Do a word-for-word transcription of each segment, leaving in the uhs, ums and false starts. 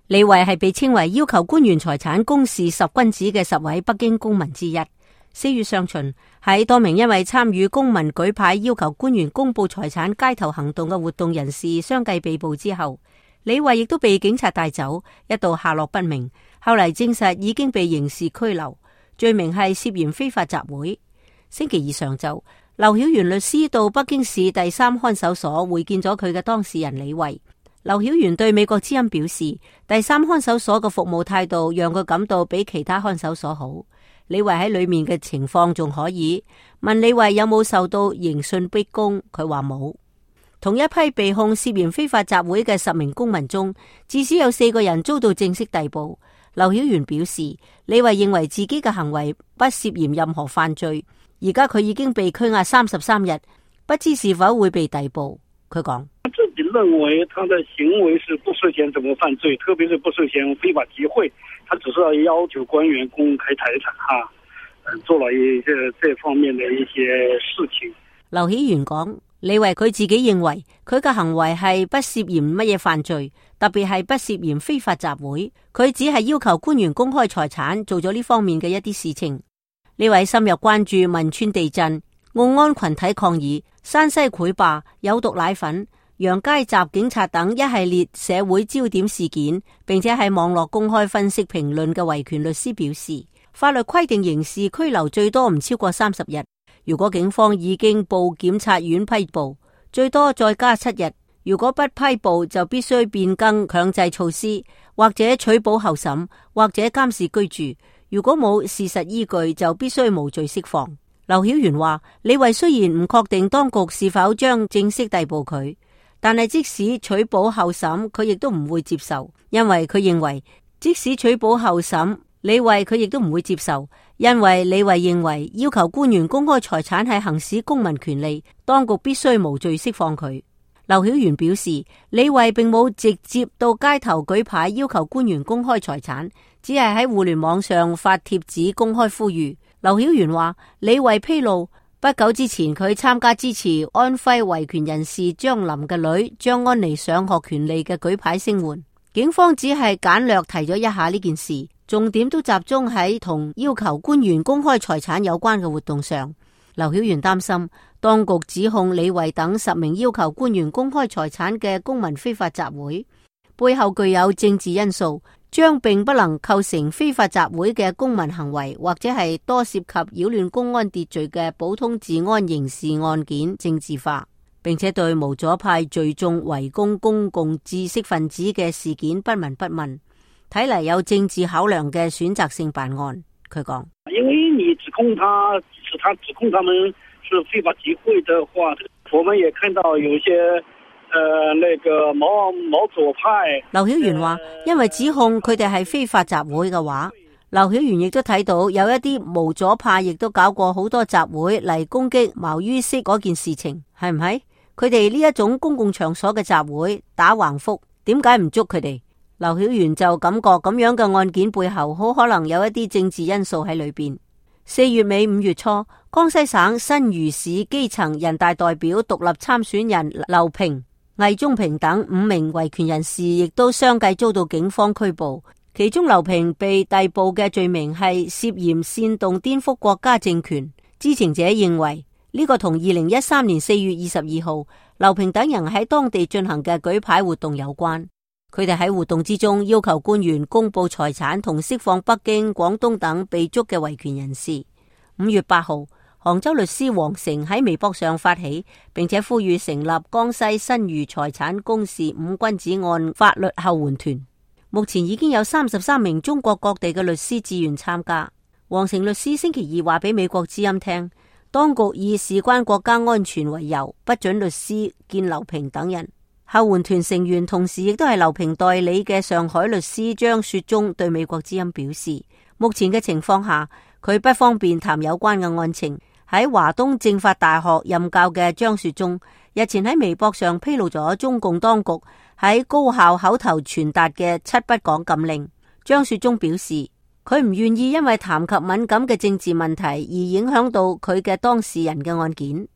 李慧係被稱為要求官員財產公示十君子嘅十位北京公民之一。四月上旬，喺多名因為參與公民舉牌要求官員公布財產街頭行動嘅活動人士相繼被捕之後，李慧亦都被警察帶走，一度下落不明。後嚟證實已經被刑事拘留，罪名係涉嫌非法集會。星期二上晝，劉曉元律師到北京市第三看守所會見咗佢嘅當事人李慧。劉曉元對美國之音表示，第三看守所嘅服務態度讓佢感到比其他看守所好。李慧喺裏面嘅情況仲可以，問李慧有冇受到刑訊逼供，佢話冇。同一批被控涉嫌非法集會嘅十名公民中，至少有四個人遭到正式逮捕。劉曉元表示，李慧認為自己嘅行為不涉嫌任何犯罪，而家佢已經被拘押三十三日，不知是否會被逮捕。佢講， 自己認為他的行為是不涉嫌什麼犯罪，特別是不涉嫌非法集會，他只是要求官員公開財產哈，做了一些這方面的一些事情。 劉曉元講，李慧佢自己認為佢嘅行為係不涉嫌乜嘢犯罪，特別係不涉嫌非法集會，佢只係要求官員公開財產，做咗呢方面嘅一啲事情。呢位深入關注汶川地震、奧安群體抗議、山西潰壩、有毒奶粉、楊佳襲警察等一系列社會焦點事件，並且喺網絡公開分析評論嘅維權律師表示，法律規定刑事拘留最多唔超過三十日，如果警方已經報檢察院批捕，最多再加七日，如果不批捕就必須變更強制措施，或者取保候審，或者監視居住，如果冇事實依據就必須無罪釋放。劉曉元話，李慧雖然唔確定當局是否將正式逮捕佢，但係即使取保候審，佢亦都唔會接受，因為佢認為即使取保候審，李慧佢亦都唔會接受，因為李慧認為要求官員公開財產係行使公民權利，當局必須無罪釋放佢。劉曉元表示，李慧並冇直接到街頭舉牌要求官員公開財產，只係喺互聯網上發帖子公開呼籲。劉曉元話，李慧披露不久之前佢參加支持安徽維權人士張林嘅女張安妮上學權利嘅舉牌聲援，警方只係簡略提咗一下呢件事，重點都集中喺同要求官員公開財產有關嘅活動上。劉曉元擔心當局指控李慧等十名要求官員公開財產嘅公民非法集會背後具有政治因素，將並不能構成非法集會嘅公民行為，或者係多涉及擾亂公安秩序嘅普通治安刑事案件政治化，並且對無左派聚眾圍攻公共知識分子嘅事件不聞不問，睇嚟有政治考量嘅選擇性辦案。佢講， 因為你指控他是他指控他們是非法集會的話，我們也看到有些呃，那個毛毛左派。 劉曉元話，因為指控佢哋係非法集會嘅話，劉曉元亦都睇到有一啲無左派亦都搞過好多集會嚟攻擊毛于軾嗰件事情，係唔係？佢哋呢一種公共場所嘅集會打橫幅，點解唔捉佢哋？劉曉元就感覺咁樣嘅案件背後好可能有一啲政治因素喺裏邊。四月尾五月初，江西省新餘市基層人大代表獨立參選人劉平、魏忠平等五名維權人士亦都相繼遭到警方拘捕，其中劉平被逮捕嘅罪名係涉嫌煽動顛覆國家政權。知情者認為呢個同二零一三年四月二十二號劉平等人喺當地進行嘅舉牌活動有關。佢哋喺活動之中要求官員公布財產同釋放北京、廣東等被捉嘅維權人士。五月八號，杭州律師黃成喺微博上發起，並且呼籲成立江西新餘財產公示五君子案法律後援團。目前已經有三十三名中國各地嘅律師自願參加。黃成律師星期二話俾美國之音聽，當局以事關國家安全為由，不准律師見劉平等人。後援團成員同時亦都係劉平代理嘅上海律師張雪忠對美國之音表示，目前嘅情況下，佢不方便談有關嘅案情。喺華東政法大學任教嘅張雪忠日前喺微博上披露咗中共當局喺高校口頭傳達嘅七不講禁令。張雪忠表示，佢唔願意因為談及敏感嘅政治問題而影響到佢嘅當事人嘅案件。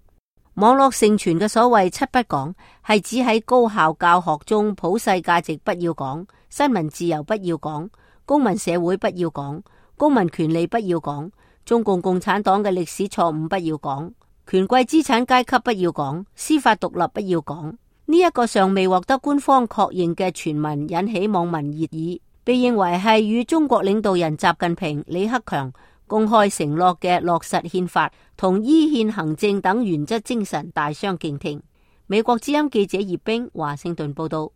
網絡盛傳嘅所謂七不講，係指喺高校教學中普世價值不要講，新聞自由不要講，公民社會不要講，公民權利不要講，中共共產黨嘅歷史錯誤不要講，權貴資產階級不要講，司法獨立不要講。呢一個尚未獲得官方確認嘅傳聞引起網民熱議，被認為係與中國領導人習近平、李克強公開承諾嘅落實憲法同依憲行政等原則精神大相徑庭。美國之音記者葉冰華盛頓報道。